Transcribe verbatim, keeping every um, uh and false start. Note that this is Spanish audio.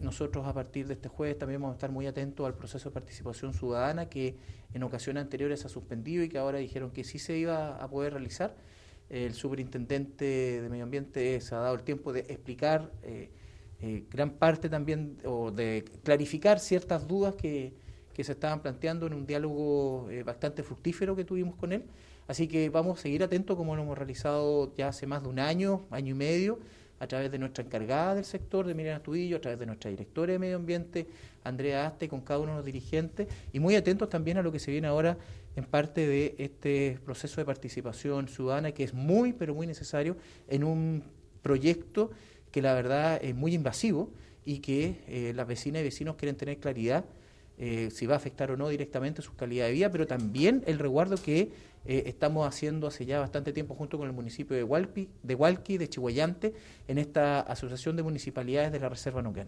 nosotros a partir de este jueves también vamos a estar muy atentos al proceso de participación ciudadana que en ocasiones anteriores se ha suspendido y que ahora dijeron que sí se iba a poder realizar. El superintendente de Medio Ambiente se ha dado el tiempo de explicar eh, eh, gran parte también o de clarificar ciertas dudas que, que se estaban planteando en un diálogo eh, bastante fructífero que tuvimos con él. Así que vamos a seguir atentos como lo hemos realizado ya hace más de un año, año y medio, a través de nuestra encargada del sector, de Miriam Astudillo, a través de nuestra directora de Medio Ambiente, Andrea Aste, con cada uno de los dirigentes, y muy atentos también a lo que se viene ahora en parte de este proceso de participación ciudadana, que es muy, pero muy necesario en un proyecto que la verdad es muy invasivo y que eh, las vecinas y vecinos quieren tener claridad eh, si va a afectar o no directamente su calidad de vida, pero también el resguardo que eh, estamos haciendo hace ya bastante tiempo junto con el municipio de Hualpi, de Hualqui, de Chihuayante, en esta asociación de municipalidades de la Reserva Neuquén.